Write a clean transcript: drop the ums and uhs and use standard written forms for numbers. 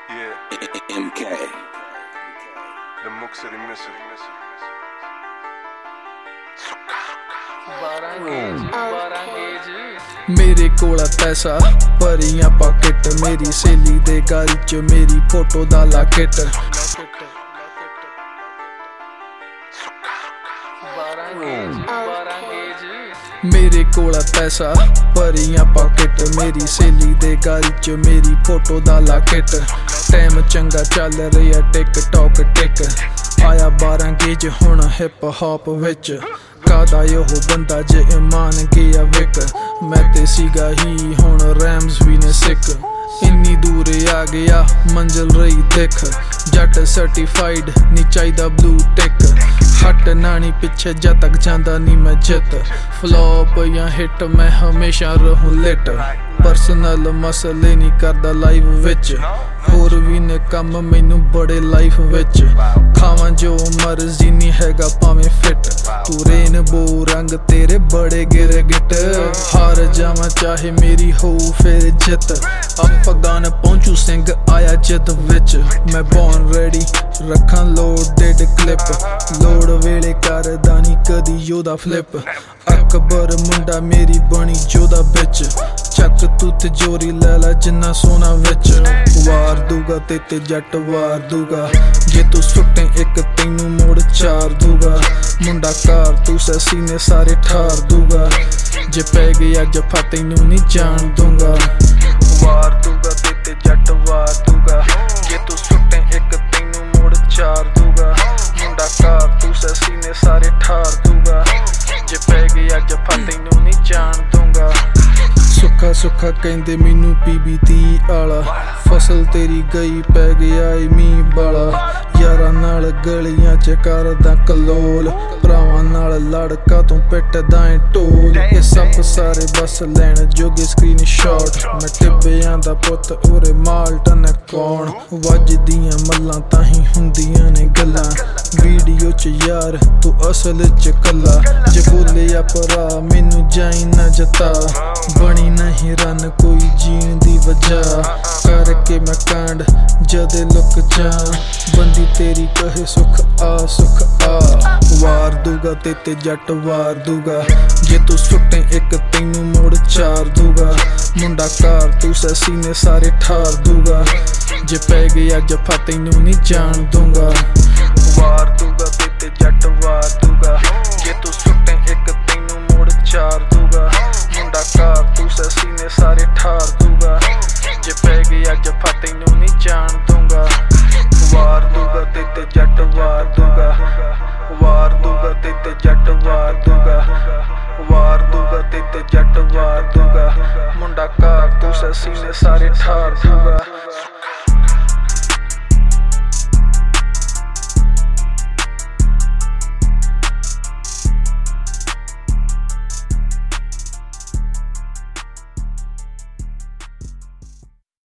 Yeah. MK. The Muxari Misri. मेरे कोल पैसा भरियां पाकेट मेरी सहेली दे गाड़ी च मेरी फोटो दा लाकेट मेरे कोल पैसा भरियां पाकेट मेरी सहेली दे गाड़ी च मेरी फोटो दा लाकेट टाइम चंगा चल रहा टिक टॉक टिक आया 12 गेज हुण हिप हॉप विच कादा ओह बंदा जे ईमान गया विक मैं ते सीगा ही हुण रैम्स भी ने सिक इन्नी दूर आ गया मंजिल रही दिख जट सर्टिफाइड नी चाहिदा ब्लू टिक हट नानी पिछे जद तक जांदा नी मैं जित फ्लॉप या हिट मैं हमेशा रहूं लिट पर्सनल मसले नी करदा लाइव विच होर भी ने कम मैनू बड़े लाइफ विच खावां जो मर्जी नी हैगा भावें फिट तू रेनबो रंग तेरे बड़े गिर गिट हार जावां चाहे मेरी हो फिर जित अफगान पहुंचू सिंह आया जिद विच मैं बॉर्न रेडी रखां लोडेड क्लिप लोड वेले करदा नी कदी योदा फ्लिप अकबर मुंडा मेरी बनी जोदा बिच चक तू तिजोरी लैला जिन्ना सोना विच वार दूगा ते जट वार दूगा जे तू सुटे एक तैनू मोड़ चार दूगा मुंडा कार तू ससी ने सारे ठार दूगा जे पै गया जफा तैनू नहीं जान दूंगा वार दूगा ते जट वार दूगा जे तू सुटे एक तैनू मोड़ चार दूगा मुंडा कार तू ससी ने सारे ठार दूगा जे पै गया जफा तैनू नहीं जान दूंगा सुखा सुखा कहंदे मैनू PB30 आला फसल तेरी गई पै गया मींह बाला यारां नाल गलियां च करदा कलोल भरावां नाल लड़का तू पिटदा ऐ ढोल ये सब सारे बस लैण जोगे स्क्रीन शॉट मैं टिब्बियां दा पुत्त उरे माल्टन है कौन वजदियां मल्लां ताहीं हुंदियां ने गल्लां वीडियो च यार तू असल च कल्ला जे बोलिया भरा मैनू जाई ना जता बनी नहीं रन कोई जीण दी वजह करके मैं कांड जदे लुक जा बंदी तेरी कहे सुख आ वार दूगा ते जट वार दूगा जे तू सुटे एक तैनू मोड़ चार दूगा मुंडा कार तू ससी ने सारे ठार दूगा जे पै गया जफा तैनू नहीं जान दूंगा वार दूगा ते जट वार दूगा जे तू सुटे एक तैनू मोड़ चार दूगा मुंडा कार तू ससी ने सारे ठार दूगा जे पै गया जफा तैनू नहीं जान दूंगा वार दूगा ते जट वार दूगा वार दूगा ते जट वार दूगा वार दूगा ते जट वार दूगा मुंडा कार तू ससी ने सारे ठार दूगा